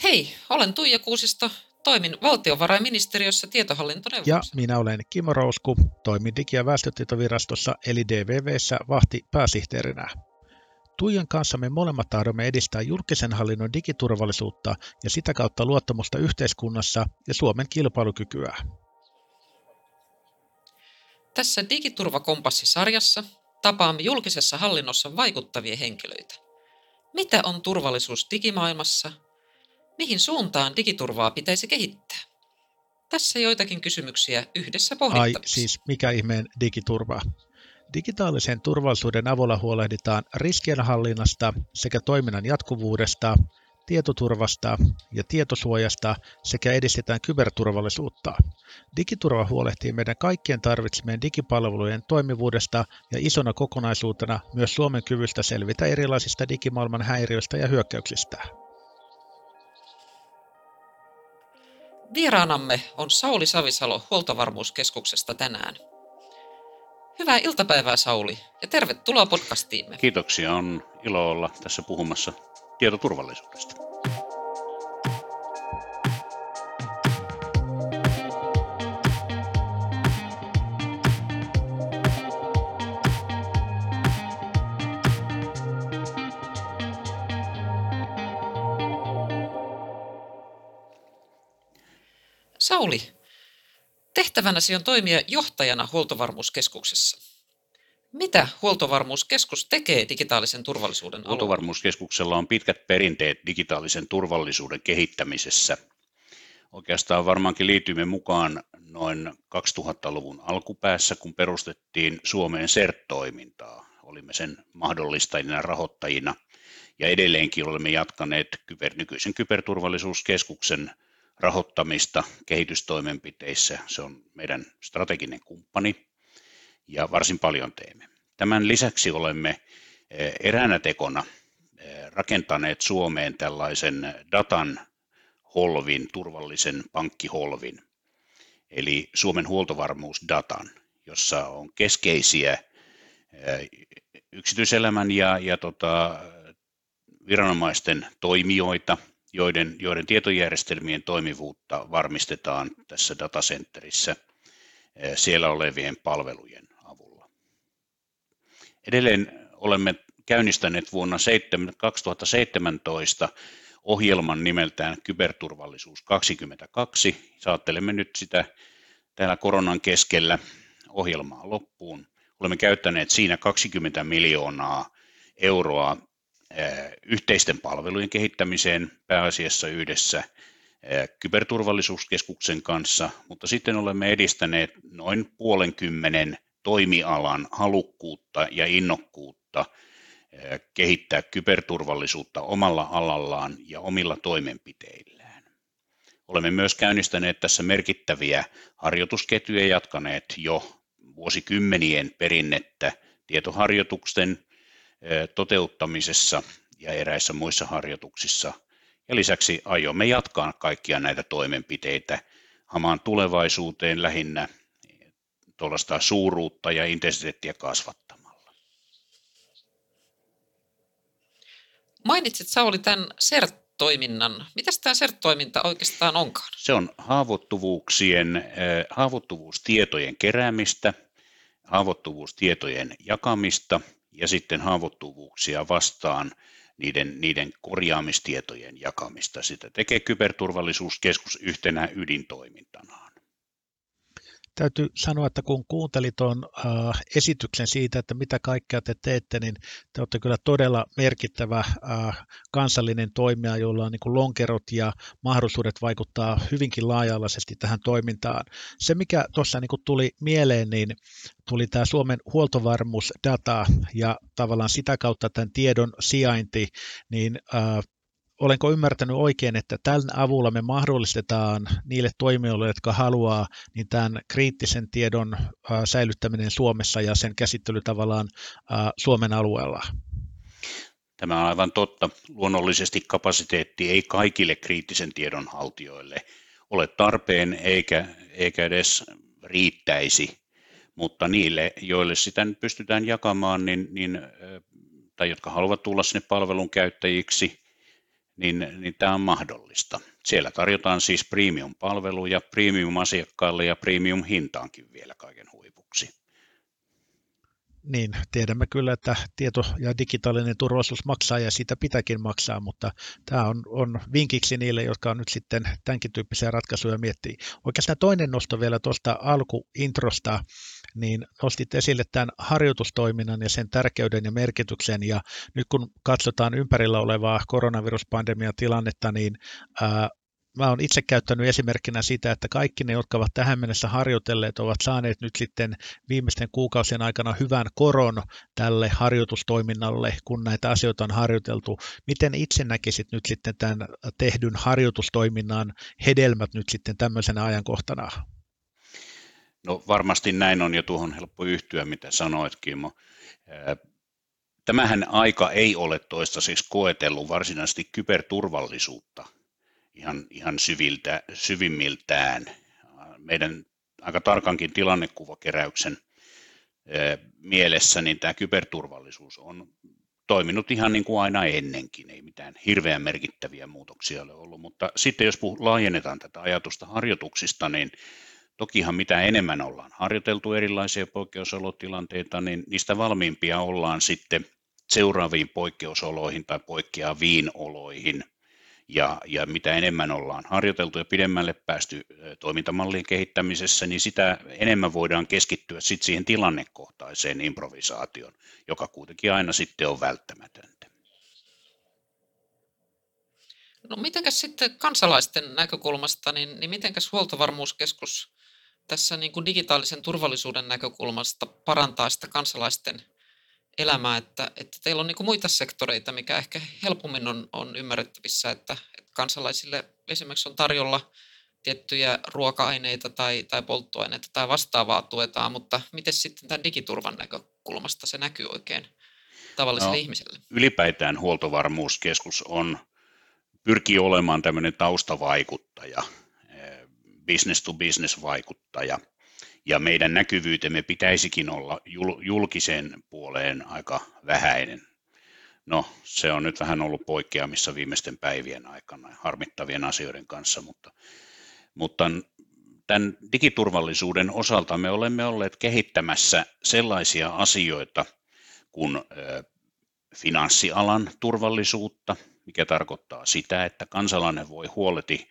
Hei, olen Tuija Kuusisto, toimin valtiovarainministeriössä Ja tietohallintoneuvoksen. minä olen Kimmo Rousku, toimin Digi- ja väestötietovirastossa eli DVV:ssä vahtipääsihteerinä. Tuijan kanssa me molemmat tahdomme edistää julkisen hallinnon digiturvallisuutta ja sitä kautta luottamusta yhteiskunnassa ja Suomen kilpailukykyä. Tässä Digiturvakompassi-sarjassa tapaamme julkisessa hallinnossa vaikuttavia henkilöitä. Mitä on turvallisuus digimaailmassa? Mihin suuntaan digiturvaa pitäisi kehittää? Tässä joitakin kysymyksiä yhdessä pohdittaviksi. Siis mikä ihmeen digiturva? Digitaalisen turvallisuuden avulla huolehditaan riskienhallinnasta sekä toiminnan jatkuvuudesta, tietoturvasta ja tietosuojasta sekä edistetään kyberturvallisuutta. Digiturva huolehtii meidän kaikkien tarvitsemien digipalvelujen toimivuudesta ja isona kokonaisuutena myös Suomen kyvystä selvitä erilaisista digimaailman häiriöistä ja hyökkäyksistä. Vieraanamme on Sauli Savisalo Huoltovarmuuskeskuksesta tänään. Hyvää iltapäivää, Sauli, ja tervetuloa podcastiimme. Kiitoksia, on ilo olla tässä puhumassa tietoturvallisuudesta. Sauli, tehtävänäsi on toimia johtajana Huoltovarmuuskeskuksessa. Mitä Huoltovarmuuskeskus tekee digitaalisen turvallisuuden alueella? Huoltovarmuuskeskuksella on pitkät perinteet digitaalisen turvallisuuden kehittämisessä. Oikeastaan varmaankin liityimme mukaan noin 2000-luvun alkupäässä, kun perustettiin Suomeen CERT-toimintaa. Olimme sen mahdollistajina ja rahoittajina ja edelleenkin olemme jatkaneet nykyisen kyberturvallisuuskeskuksen rahoittamista kehitystoimenpiteissä. Se on meidän strateginen kumppani ja varsin paljon teemme. Tämän lisäksi olemme eräänä tekona rakentaneet Suomeen tällaisen datan holvin, turvallisen pankkiholvin, eli Suomen huoltovarmuusdatan, jossa on keskeisiä yksityiselämän ja viranomaisten toimijoita, joiden tietojärjestelmien toimivuutta varmistetaan tässä datacenterissä siellä olevien palvelujen avulla. Edelleen olemme käynnistäneet vuonna 2017 ohjelman nimeltään Kyberturvallisuus 22. Saattelemme nyt sitä täällä koronan keskellä ohjelmaa loppuun. Olemme käyttäneet siinä 20 miljoonaa euroa yhteisten palvelujen kehittämiseen pääasiassa yhdessä Kyberturvallisuuskeskuksen kanssa, mutta sitten olemme edistäneet noin 50 toimialan halukkuutta ja innokkuutta kehittää kyberturvallisuutta omalla alallaan ja omilla toimenpiteillään. Olemme myös käynnistäneet tässä merkittäviä harjoitusketjuja, jatkaneet jo vuosikymmenien perinnettä tietoharjoitusten toteuttamisessa ja eräissä muissa harjoituksissa. Ja lisäksi aiomme jatkaa kaikkia näitä toimenpiteitä hamaan tulevaisuuteen lähinnä tuollaista suuruutta ja intensiteettiä kasvattamalla. Mainitsit, Sauli, tämän CERT-toiminnan. Mitäs tämä CERT-toiminta oikeastaan onkaan? Se on haavoittuvuustietojen keräämistä, haavoittuvuustietojen jakamista ja sitten haavoittuvuuksia vastaan niiden korjaamistietojen jakamista. Sitä tekee Kyberturvallisuuskeskus yhtenä ydintoimintanaan. Täytyy sanoa, että kun kuuntelit tuon esityksen siitä, että mitä kaikkea te teette, niin te olette kyllä todella merkittävä kansallinen toimija, jolla on niin kuin lonkerot ja mahdollisuudet vaikuttaa hyvinkin laaja-alaisesti tähän toimintaan. Se, mikä tuossa niin kuin tuli mieleen, niin tuli tämä Suomen huoltovarmuusdata ja tavallaan sitä kautta tämän tiedon sijainti, niin olenko ymmärtänyt oikein, että tämän avulla me mahdollistetaan niille toimijoille, jotka haluaa, niin tämän kriittisen tiedon säilyttäminen Suomessa ja sen käsittely tavallaan Suomen alueella? Tämä on aivan totta. Luonnollisesti kapasiteetti ei kaikille kriittisen tiedon haltijoille ole tarpeen eikä edes riittäisi, mutta niille, joille sitä nyt pystytään jakamaan, tai jotka haluavat tulla sinne palvelun käyttäjiksi, niin tämä on mahdollista. Siellä tarjotaan siis premium-palveluja premium-asiakkaille ja premium-hintaankin vielä kaiken huipuksi. Niin, tiedämme kyllä, että tieto- ja digitaalinen turvallisuus maksaa ja siitä pitääkin maksaa, mutta tämä on vinkiksi niille, jotka on nyt sitten tämänkin tyyppisiä ratkaisuja miettii. Oikeastaan toinen nosto vielä tuosta alkuintrosta, niin nostit esille tämän harjoitustoiminnan ja sen tärkeyden ja merkityksen, ja nyt kun katsotaan ympärillä olevaa koronaviruspandemian tilannetta, niin mä olen itse käyttänyt esimerkkinä sitä, että kaikki ne, jotka ovat tähän mennessä harjoitelleet, ovat saaneet nyt sitten viimeisten kuukausien aikana hyvän koron tälle harjoitustoiminnalle, kun näitä asioita on harjoiteltu. Miten itse näkisit nyt sitten tämän tehdyn harjoitustoiminnan hedelmät nyt sitten tämmöisenä ajankohtana? No varmasti näin on, ja tuohon helppo yhtyä, mitä sanoit, Kimmo. Tämähän aika ei ole toistaiseksi koetellut varsinaisesti kyberturvallisuutta ihan syvimmiltään. Meidän aika tarkankin tilannekuvakeräyksen mielessä niin tämä kyberturvallisuus on toiminut ihan niin kuin aina ennenkin, ei mitään hirveän merkittäviä muutoksia ole ollut, mutta sitten jos laajennetaan tätä ajatusta harjoituksista, niin tokihan mitä enemmän ollaan harjoiteltu erilaisia poikkeusolotilanteita, niin niistä valmiimpia ollaan sitten seuraaviin poikkeusoloihin tai poikkeaviin oloihin. Ja mitä enemmän ollaan harjoiteltu ja pidemmälle päästy toimintamallien kehittämisessä, niin sitä enemmän voidaan keskittyä sitten siihen tilannekohtaiseen improvisaatioon, joka kuitenkin aina sitten on välttämätöntä. No mitenkäs sitten kansalaisten näkökulmasta, niin mitenkäs Huoltovarmuuskeskus tässä niin kuin digitaalisen turvallisuuden näkökulmasta parantaa sitä kansalaisten elämää, että teillä on niin kuin muita sektoreita, mikä ehkä helpommin on ymmärrettävissä, että kansalaisille esimerkiksi on tarjolla tiettyjä ruoka-aineita tai polttoaineita tai vastaavaa tuetaan, mutta miten sitten tämän digiturvan näkökulmasta se näkyy oikein tavalliselle ihmiselle? Ylipäätään Huoltovarmuuskeskus pyrkii olemaan tämmöinen taustavaikuttaja, business to business vaikuttaja. Ja meidän näkyvyytemme pitäisikin olla julkiseen puoleen aika vähäinen. No, se on nyt vähän ollut poikkeamissa viimeisten päivien aikana harmittavien asioiden kanssa, mutta tämän digiturvallisuuden osalta me olemme olleet kehittämässä sellaisia asioita kuin finanssialan turvallisuutta, mikä tarkoittaa sitä, että kansalainen voi huoleti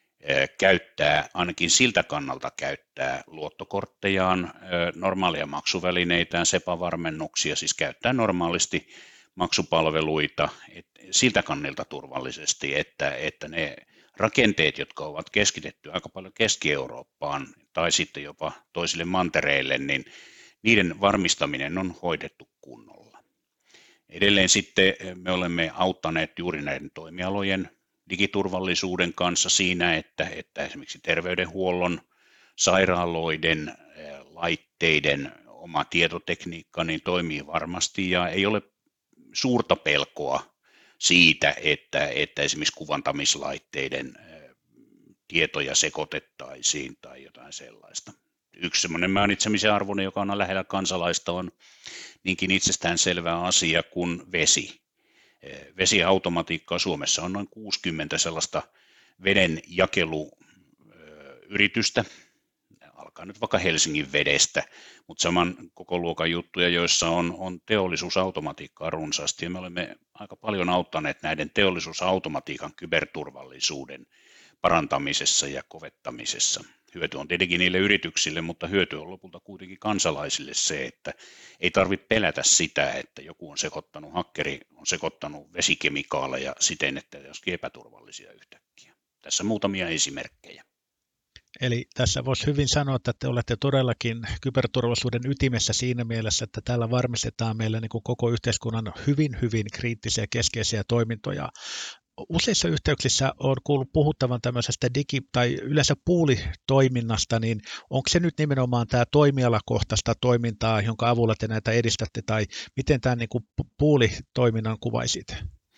käyttää, ainakin siltä kannalta käyttää luottokorttejaan, normaaleja maksuvälineitään, SEPA-varmennuksia, siis käyttää normaalisti maksupalveluita siltä kannalta turvallisesti, että ne rakenteet, jotka ovat keskitetty aika paljon Keski-Eurooppaan tai sitten jopa toisille mantereille, niin niiden varmistaminen on hoidettu kunnolla. Edelleen sitten me olemme auttaneet juuri näiden toimialojen digiturvallisuuden kanssa siinä, että esimerkiksi terveydenhuollon, sairaaloiden, laitteiden oma tietotekniikka niin toimii varmasti ja ei ole suurta pelkoa siitä, että esimerkiksi kuvantamislaitteiden tietoja sekoitettaisiin tai jotain sellaista. Yksi semmoinen mainitsemisen arvoinen, joka on lähellä kansalaista, on niinkin itsestäänselvä asia kuin vesi. Vesiautomatiikkaa Suomessa on noin 60 sellaista veden jakeluyritystä, alkaa nyt vaikka Helsingin vedestä, mutta saman koko luokan juttuja, joissa on teollisuusautomatiikkaa runsaasti, ja me olemme aika paljon auttaneet näiden teollisuusautomatiikan kyberturvallisuuden parantamisessa ja kovettamisessa. Hyöty on tietenkin niille yrityksille, mutta hyöty on lopulta kuitenkin kansalaisille se, että ei tarvitse pelätä sitä, että joku hakkeri on sekoittanut vesikemikaaleja siten, että ne olisikin epäturvallisia yhtäkkiä. Tässä muutamia esimerkkejä. Eli tässä voisi hyvin sanoa, että te olette todellakin kyberturvallisuuden ytimessä siinä mielessä, että täällä varmistetaan meille niin kuin koko yhteiskunnan hyvin, hyvin kriittisiä keskeisiä toimintoja. Useissa yhteyksissä on kuullut puhuttavan tämmöisestä tai yleensä puulitoiminnasta, niin onko se nyt nimenomaan tämä toimialakohtaista toimintaa, jonka avulla te näitä edistätte, tai miten tämän niin kuin puulitoiminnan kuvaisit?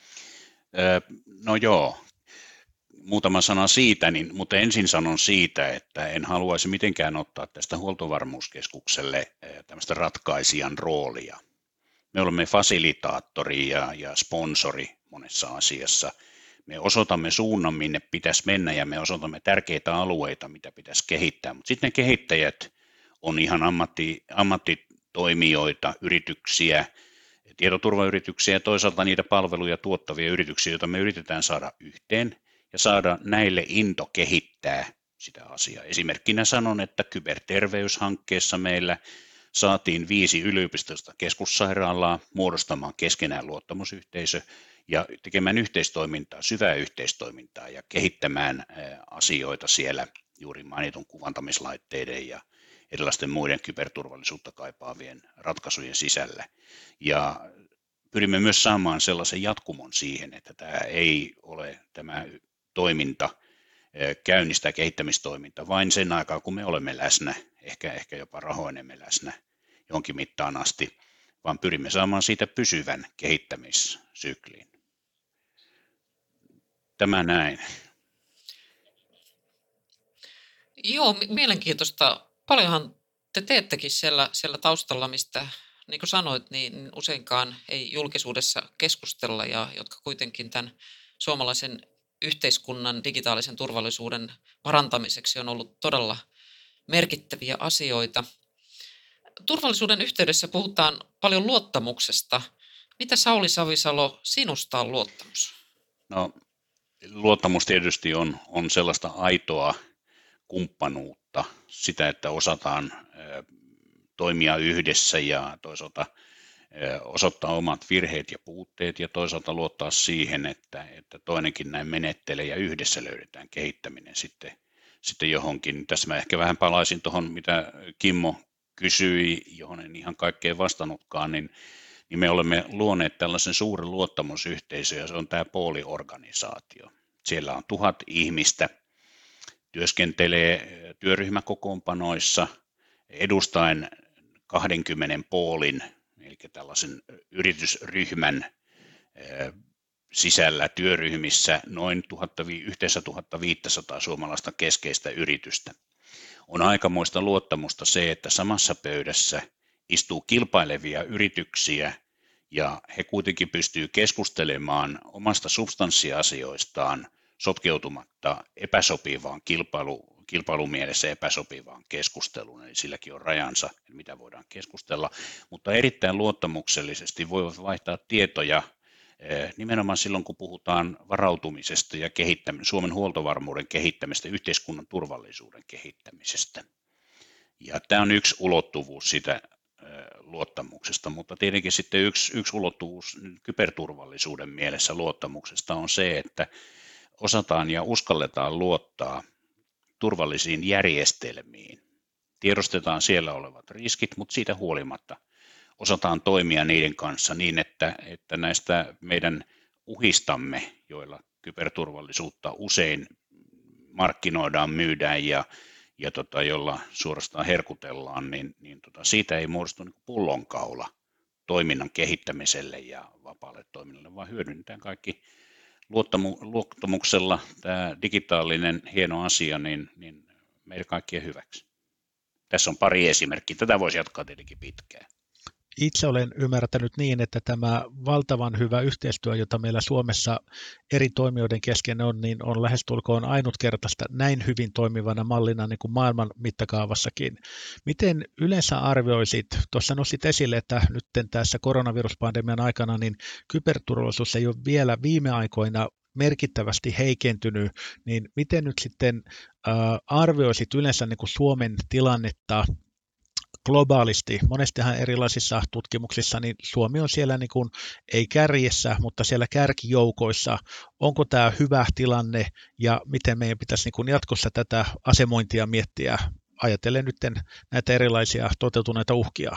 No joo, muutama sana siitä, mutta ensin sanon siitä, että en haluaisi mitenkään ottaa tästä Huoltovarmuuskeskukselle tämmöistä ratkaisijan roolia. Me olemme fasilitaattori ja sponsori monessa asiassa. Me osoitamme suunnan, minne pitäisi mennä ja me osoitamme tärkeitä alueita, mitä pitäisi kehittää, mutta sitten ne kehittäjät on ihan ammattitoimijoita, yrityksiä, tietoturvayrityksiä ja toisaalta niitä palveluja tuottavia yrityksiä, joita me yritetään saada yhteen ja saada näille into kehittää sitä asiaa. Esimerkkinä sanon, että kyberterveyshankkeessa meillä saatiin 5 yliopistollista keskussairaalaa muodostamaan keskenään luottamusyhteisö ja tekemään yhteistoimintaa, syvää yhteistoimintaa ja kehittämään asioita siellä juuri mainitun kuvantamislaitteiden ja erilaisten muiden kyberturvallisuutta kaipaavien ratkaisujen sisällä. Ja pyrimme myös saamaan sellaisen jatkumon siihen, että tämä toiminta käynnistää kehittämistoiminta vain sen aikaa, kun me olemme läsnä, ehkä jopa rahoinemme läsnä jonkin mittaan asti, vaan pyrimme saamaan siitä pysyvän kehittämissyklin. Tämä näin. Joo, mielenkiintoista. Paljonhan te teettekin siellä taustalla, mistä, niin kuin sanoit, niin useinkaan ei julkisuudessa keskustella ja jotka kuitenkin tämän suomalaisen yhteiskunnan digitaalisen turvallisuuden parantamiseksi on ollut todella merkittäviä asioita. Turvallisuuden yhteydessä puhutaan paljon luottamuksesta. Mitä Sauli Savisalo sinusta on luottamus? No, luottamus tietysti on sellaista aitoa kumppanuutta, sitä, että osataan toimia yhdessä ja toisaalta osoittaa omat virheet ja puutteet ja toisaalta luottaa siihen, että toinenkin näin menettelee ja yhdessä löydetään kehittäminen sitten johonkin. Tässä mä ehkä vähän palaisin tuohon, mitä Kimmo kysyi, johon en ihan kaikkeen vastannutkaan, niin me olemme luoneet tällaisen suuren luottamusyhteisön ja se on tämä Pooli-organisaatio. Siellä on 1000 ihmistä, työskentelee työryhmäkokoonpanoissa edustaen 20 poolin, eli tällaisen yritysryhmän sisällä työryhmissä yhteensä 1500 suomalaista keskeistä yritystä. On aikamoista luottamusta se, että samassa pöydässä istuu kilpailevia yrityksiä ja he kuitenkin pystyvät keskustelemaan omasta substanssiasioistaan sotkeutumatta epäsopivaan kilpailumielessä epäsopivaan keskusteluun, eli silläkin on rajansa, mitä voidaan keskustella, mutta erittäin luottamuksellisesti voivat vaihtaa tietoja nimenomaan silloin, kun puhutaan varautumisesta ja Suomen huoltovarmuuden kehittämisestä, yhteiskunnan turvallisuuden kehittämisestä. Ja tämä on yksi ulottuvuus sitä luottamuksesta, mutta tietenkin sitten yksi ulottuvuus kyberturvallisuuden mielessä luottamuksesta on se, että osataan ja uskalletaan luottaa turvallisiin järjestelmiin. Tiedostetaan siellä olevat riskit, mutta siitä huolimatta osataan toimia niiden kanssa niin, että näistä meidän uhistamme, joilla kyberturvallisuutta usein markkinoidaan, myydään ja jolla suorastaan herkutellaan, niin siitä ei muodostu niin pullonkaula toiminnan kehittämiselle ja vapaalle toiminnalle, vaan hyödynnetään kaikki luottamuksella tämä digitaalinen hieno asia niin meidän kaikkien hyväksi. Tässä on pari esimerkkiä. Tätä voisi jatkaa tietenkin pitkään. Itse olen ymmärtänyt niin, että tämä valtavan hyvä yhteistyö, jota meillä Suomessa eri toimijoiden kesken on, niin on lähestulkoon ainutkertaista näin hyvin toimivana mallina niin kuin maailman mittakaavassakin. Miten yleensä arvioisit, tuossa nostit esille, että nyt tässä koronaviruspandemian aikana niin kyberturvallisuus ei ole vielä viime aikoina merkittävästi heikentynyt, niin miten nyt sitten arvioisit yleensä niin kuin Suomen tilannetta globaalisti? Monestihan erilaisissa tutkimuksissa niin Suomi on siellä niin kuin, ei kärjessä, mutta siellä kärkijoukoissa. Onko tämä hyvä tilanne ja miten meidän pitäisi niin kuin jatkossa tätä asemointia miettiä? Ajatellen nyt näitä erilaisia toteutuneita uhkia.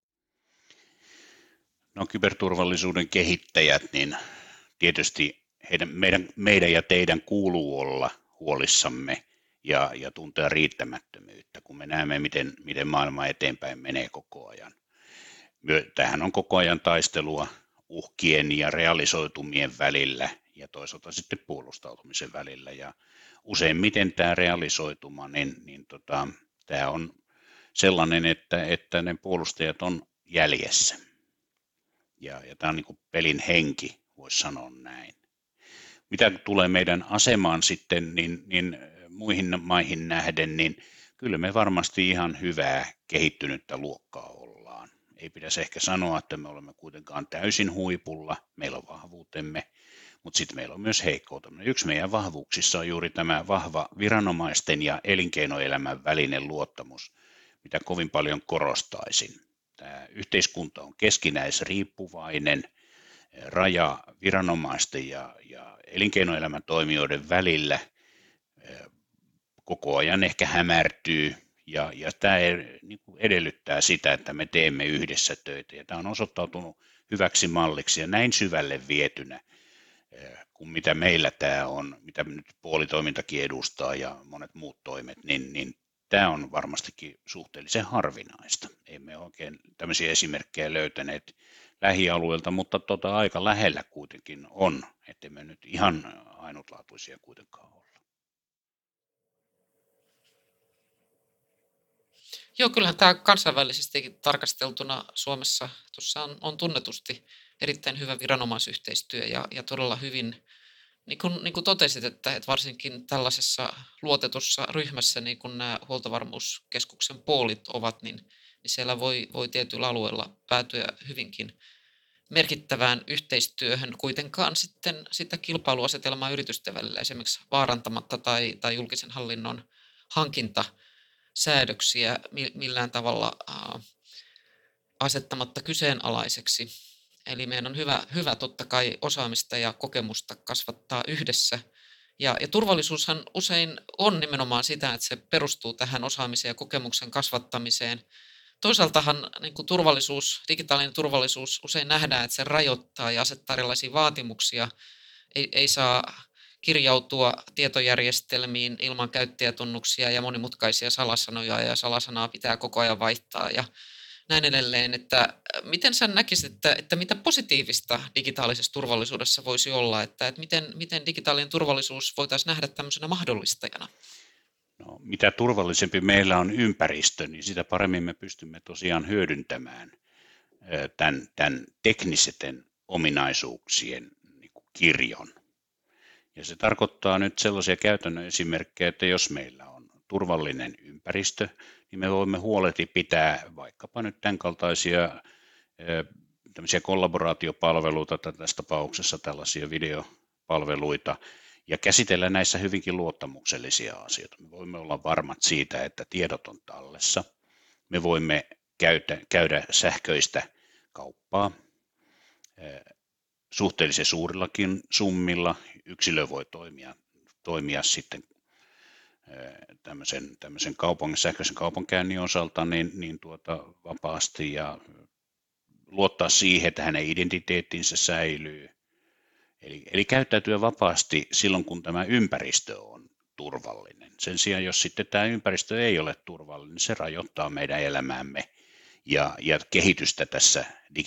No, kyberturvallisuuden kehittäjät, niin tietysti meidän ja teidän kuuluu olla huolissamme ja tuntea riittämättömyyttä, kun me näemme, miten maailma eteenpäin menee koko ajan. Tämähän on koko ajan taistelua uhkien ja realisoitumien välillä ja toisaalta sitten puolustautumisen välillä. Ja useimmiten tämä realisoituma, tämä on sellainen, että ne puolustajat on jäljessä. Ja tämä on niin kuin pelin henki, voisi sanoa näin. Mitä tulee meidän asemaan sitten, niin muihin maihin nähden, niin kyllä me varmasti ihan hyvää kehittynyttä luokkaa ollaan. Ei pitäisi ehkä sanoa, että me olemme kuitenkaan täysin huipulla, meillä on vahvuutemme, mutta sitten meillä on myös heikkoutemme. Yksi meidän vahvuuksissa on juuri tämä vahva viranomaisten ja elinkeinoelämän välinen luottamus, mitä kovin paljon korostaisin. Tämä yhteiskunta on keskinäisriippuvainen, raja viranomaisten ja elinkeinoelämän toimijoiden välillä koko ajan ehkä hämärtyy, ja tämä edellyttää sitä, että me teemme yhdessä töitä, ja tämä on osoittautunut hyväksi malliksi ja näin syvälle vietynä, kuin mitä meillä tämä on, mitä nyt puolitoimintakin edustaa ja monet muut toimet, niin tämä on varmastikin suhteellisen harvinaista. Emme oikein tämmöisiä esimerkkejä löytäneet lähialueelta, mutta aika lähellä kuitenkin on, ettei me nyt ihan ainutlaatuisia kuitenkaan olla. Joo, kyllähän tämä kansainvälisesti tarkasteltuna Suomessa tuossa on tunnetusti erittäin hyvä viranomaisyhteistyö ja todella hyvin, niin kuin totesit, että varsinkin tällaisessa luotetussa ryhmässä, niin kuin nämä huoltovarmuuskeskuksen poolit ovat, niin siellä voi tietyillä alueilla päätyä hyvinkin merkittävään yhteistyöhön, kuitenkaan sitten sitä kilpailuasetelmaa yritysten välillä esimerkiksi vaarantamatta tai julkisen hallinnon hankintasäädöksiä millään tavalla asettamatta kyseenalaiseksi. Eli meidän on hyvä totta kai osaamista ja kokemusta kasvattaa yhdessä. Ja turvallisuushan usein on nimenomaan sitä, että se perustuu tähän osaamiseen ja kokemuksen kasvattamiseen. Toisaaltahan niin kuin digitaalinen turvallisuus usein nähdään, että se rajoittaa ja asettaa erilaisia vaatimuksia. Ei saa kirjautua tietojärjestelmiin ilman käyttäjätunnuksia ja monimutkaisia salasanoja, ja salasanaa pitää koko ajan vaihtaa ja näin edelleen. Että miten sä näkisit, että mitä positiivista digitaalisessa turvallisuudessa voisi olla, että miten digitaalinen turvallisuus voitaisiin nähdä tämmöisenä mahdollistajana? No, mitä turvallisempi meillä on ympäristö, niin sitä paremmin me pystymme tosiaan hyödyntämään tämän teknisten ominaisuuksien kirjon. Ja se tarkoittaa nyt sellaisia käytännön esimerkkejä, että jos meillä on turvallinen ympäristö, niin me voimme huoleti pitää vaikkapa nyt tämän kaltaisia tämmöisiä kollaboraatiopalveluita, tai tässä tapauksessa tällaisia videopalveluita, ja käsitellä näissä hyvinkin luottamuksellisia asioita. Me voimme olla varmat siitä, että tiedot on tallessa. Me voimme käydä sähköistä kauppaa suhteellisen suurillakin summilla. Yksilö voi toimia sitten tämmöisen sähköisen kaupankäynnin osalta niin vapaasti ja luottaa siihen, että hänen identiteettinsä säilyy. Eli käyttäytyä vapaasti silloin, kun tämä ympäristö on turvallinen. Sen sijaan, jos sitten tämä ympäristö ei ole turvallinen, niin se rajoittaa meidän elämäämme ja kehitystä tässä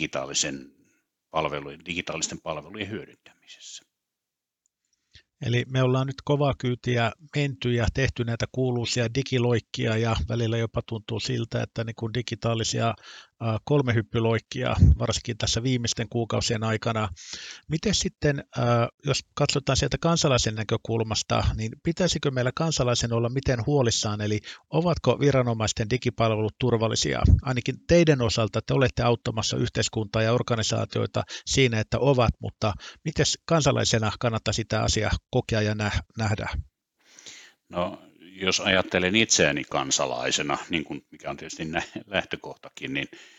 digitaalisten palvelujen hyödyntämisessä. Eli me ollaan nyt kovaa kyytiä menty ja tehty näitä kuuluisia digiloikkia ja välillä jopa tuntuu siltä, että niin kuin digitaalisia kolmehyppyloikkia, varsinkin tässä viimeisten kuukausien aikana. Miten sitten, jos katsotaan sieltä kansalaisen näkökulmasta, niin pitäisikö meillä kansalaisen olla miten huolissaan, eli ovatko viranomaisten digipalvelut turvallisia? Ainakin teidän osalta te olette auttamassa yhteiskuntaa ja organisaatioita siinä, että ovat, mutta miten kansalaisena kannattaa sitä asiaa kokea ja nähdä? No, jos ajattelen itseäni kansalaisena, niin kuin mikä on tietysti lähtökohtakin,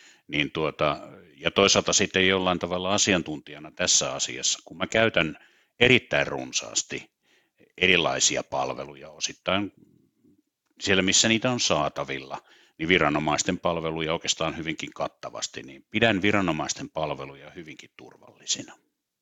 ja toisaalta sitten jollain tavalla asiantuntijana tässä asiassa, kun mä käytän erittäin runsaasti erilaisia palveluja osittain siellä, missä niitä on saatavilla, niin viranomaisten palveluja oikeastaan hyvinkin kattavasti, niin pidän viranomaisten palveluja hyvinkin turvallisina.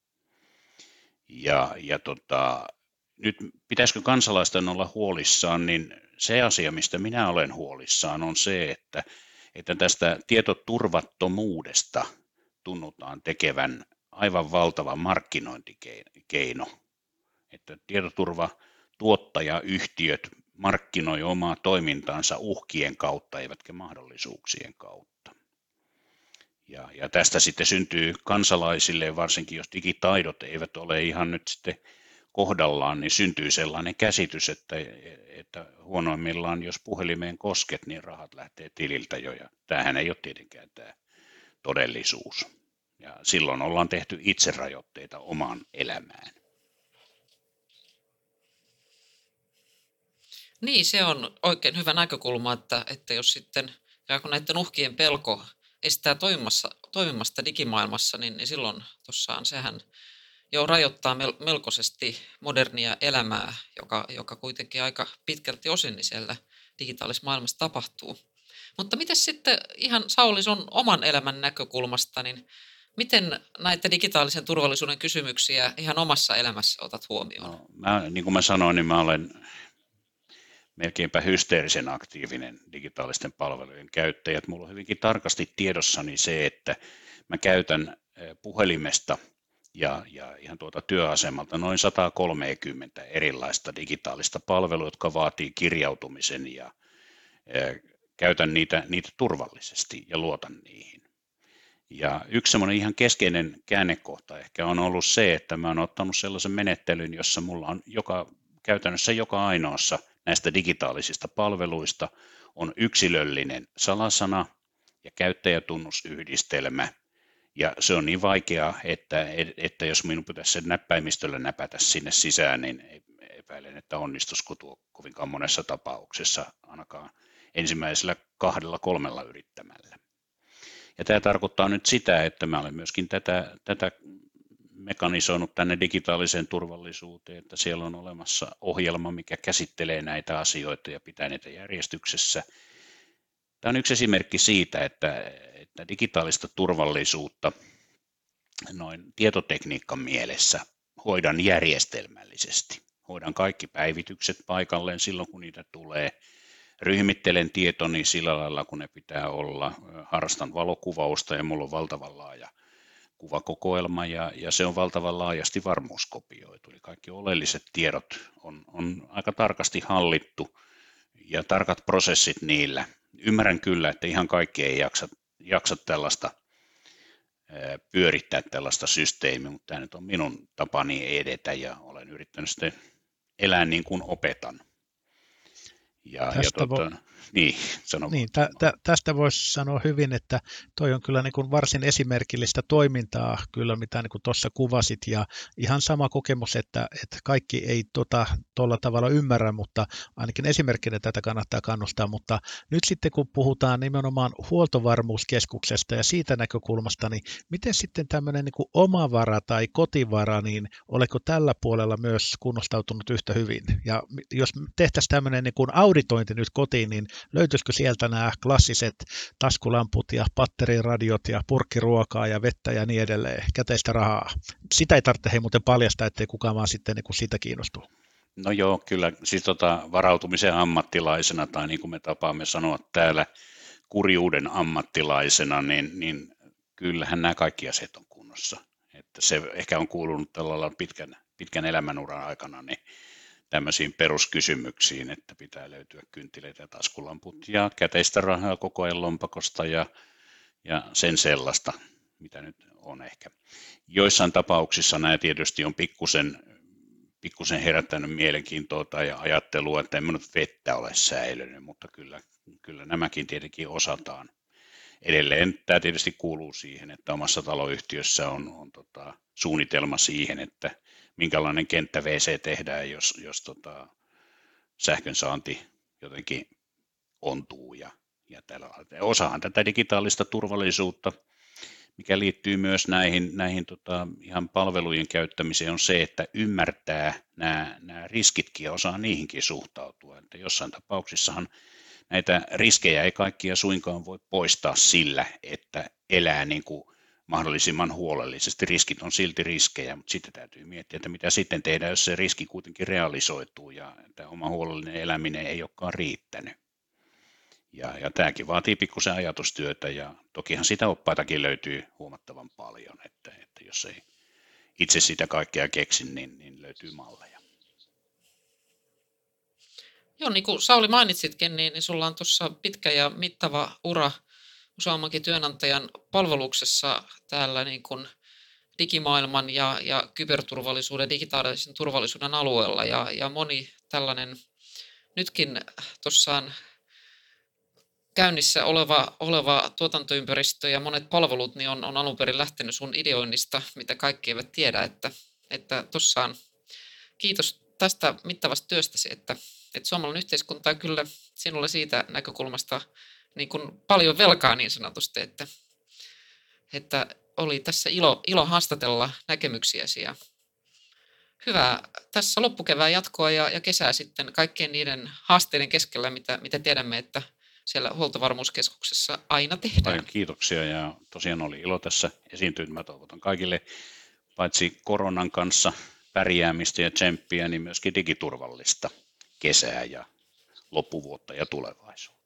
Nyt pitäisikö kansalaisten olla huolissaan, niin se asia, mistä minä olen huolissaan, on se, että tästä tietoturvattomuudesta tunnutaan tekevän aivan valtava markkinointikeino, että tietoturvatuottajayhtiöt markkinoi omaa toimintaansa uhkien kautta eivätkä mahdollisuuksien kautta. Ja tästä sitten syntyy kansalaisille, varsinkin jos digitaidot eivät ole ihan nyt sitten kohdallaan, niin syntyy sellainen käsitys, että huonoimmillaan, jos puhelimeen kosket, niin rahat lähtee tililtä jo, ja tämähän ei ole tietenkään tämä todellisuus. Ja silloin ollaan tehty itserajoitteita omaan elämään. Niin, se on oikein hyvä näkökulma, että jos sitten kun näiden uhkien pelko estää toimimasta digimaailmassa, niin silloin tuossaan sehän jo rajoittaa melkoisesti modernia elämää, joka kuitenkin aika pitkälti osin niin siellä digitaalisessa maailmassa tapahtuu. Mutta miten sitten ihan Sauli sun oman elämän näkökulmasta, niin miten näitä digitaalisen turvallisuuden kysymyksiä ihan omassa elämässä otat huomioon? No, niin kuin mä sanoin, niin mä olen melkeinpä hysteerisen aktiivinen digitaalisten palvelujen käyttäjä. Mulla on hyvinkin tarkasti tiedossani se, että mä käytän puhelimesta ja ihan työasemalta noin 130 erilaista digitaalista palvelua, jotka vaatii kirjautumisen ja käytän niitä turvallisesti ja luotan niihin. Ja yksi semmoinen ihan keskeinen käännekohta ehkä on ollut se, että mä oon ottanut sellaisen menettelyn, jossa mulla on käytännössä joka ainoassa näistä digitaalisista palveluista on yksilöllinen salasana ja käyttäjätunnusyhdistelmä. Ja se on niin vaikeaa, että jos minun pitäisi sen näppäimistöllä näpätä sinne sisään, niin epäilen, että onnistuisiko tuo kovinkaan monessa tapauksessa, ainakaan ensimmäisellä 2-3 yrittämällä. Ja tämä tarkoittaa nyt sitä, että mä olen myöskin tätä mekanisoinut tänne digitaaliseen turvallisuuteen, että siellä on olemassa ohjelma, mikä käsittelee näitä asioita ja pitää niitä järjestyksessä. Tämä on yksi esimerkki siitä, että digitaalista turvallisuutta noin tietotekniikan mielessä hoidan järjestelmällisesti. Hoidan kaikki päivitykset paikalleen silloin, kun niitä tulee. Ryhmittelen tietoni sillä lailla, kun ne pitää olla. Harrastan valokuvausta ja mulla on valtavan laaja kuvakokoelma ja se on valtavan laajasti varmuuskopioitu. Eli kaikki oleelliset tiedot on aika tarkasti hallittu ja tarkat prosessit niillä. Ymmärrän kyllä, että ihan kaikki ei jaksa tällaista pyörittää tällaista systeemiä, mutta tämä nyt on minun tapani edetä ja olen yrittänyt sitten elää niin kuin opetan. Tästä voisi sanoa hyvin, että toi on kyllä niin kuin varsin esimerkillistä toimintaa, kyllä mitä niin kuin tuossa kuvasit, ja ihan sama kokemus, että kaikki ei tuolla tavalla ymmärrä, mutta ainakin esimerkkinä tätä kannattaa kannustaa, mutta nyt sitten kun puhutaan nimenomaan huoltovarmuuskeskuksesta ja siitä näkökulmasta, niin miten sitten tämmöinen niin kuin omavara tai kotivara, niin oletko tällä puolella myös kunnostautunut yhtä hyvin? Ja jos tehtäisiin tämmöinen niin kuin auditointi nyt kotiin, niin löytyisikö sieltä nämä klassiset taskulamput ja patteriradiot ja purkkiruokaa ja vettä ja niin edelleen, käteistä rahaa? Sitä ei tarvitse muuten paljastaa, ettei kukaan vaan sitten niin kuin siitä kiinnostuu. No joo, kyllä siis varautumisen ammattilaisena tai niin kuin me tapaamme sanoa täällä kurjuuden ammattilaisena, niin kyllähän nämä kaikki asiat on kunnossa. Että se ehkä on kuulunut tällä pitkän elämänuran aikana niin tämmöisiin peruskysymyksiin, että pitää löytyä kynttilöitä ja taskulamput ja käteistä rahaa koko ajan lompakosta ja sen sellaista, mitä nyt on ehkä. Joissain tapauksissa nämä tietysti on pikkusen herättänyt mielenkiintoa tai ajattelua, että en minä nyt vettä ole säilynyt, mutta kyllä nämäkin tietenkin osataan. Edelleen tämä tietysti kuuluu siihen, että omassa taloyhtiössä on suunnitelma siihen, että minkälainen kenttä WC tehdään, jos sähkön saanti jotenkin ontuu. Ja osahan tätä digitaalista turvallisuutta, mikä liittyy myös näihin ihan palvelujen käyttämiseen, on se, että ymmärtää nämä riskitkin ja osaa niihinkin suhtautua. Että jossain tapauksissahan näitä riskejä ei kaikkia suinkaan voi poistaa sillä, että elää niin kuin mahdollisimman huolellisesti. Riskit on silti riskejä, mutta sitten täytyy miettiä, että mitä sitten tehdään, jos se riski kuitenkin realisoituu ja tämä oma huolellinen eläminen ei olekaan riittänyt. Ja tämäkin vaatii pikkusen ajatustyötä ja tokihan sitä oppaitakin löytyy huomattavan paljon, että jos ei itse sitä kaikkea keksi, niin löytyy malleja. Joo, niin kuin Sauli mainitsitkin, niin sulla on tuossa pitkä ja mittava ura useammankin työnantajan palveluksessa täällä niin kuin digimaailman ja kyberturvallisuuden, digitaalisen turvallisuuden alueella ja moni tällainen nytkin tuossaan käynnissä oleva tuotantoympäristö ja monet palvelut niin on alun perin lähtenyt sun ideoinnista, mitä kaikki eivät tiedä, että tuossaan kiitos tästä mittavasta työstäsi, että suomalainen yhteiskunta on kyllä sinulle siitä näkökulmasta niin kuin paljon velkaa niin sanotusti, että oli tässä ilo haastatella näkemyksiäsi ja hyvää tässä loppukevään jatkoa ja kesää sitten kaikkien niiden haasteiden keskellä, mitä tiedämme, että siellä Huoltovarmuuskeskuksessa aina tehdään. Paljon kiitoksia ja tosiaan oli ilo tässä esiintyä. Mä toivotan kaikille paitsi koronan kanssa pärjäämistä ja tsemppiä, niin myöskin digiturvallista kesää ja loppuvuotta ja tulevaisuutta.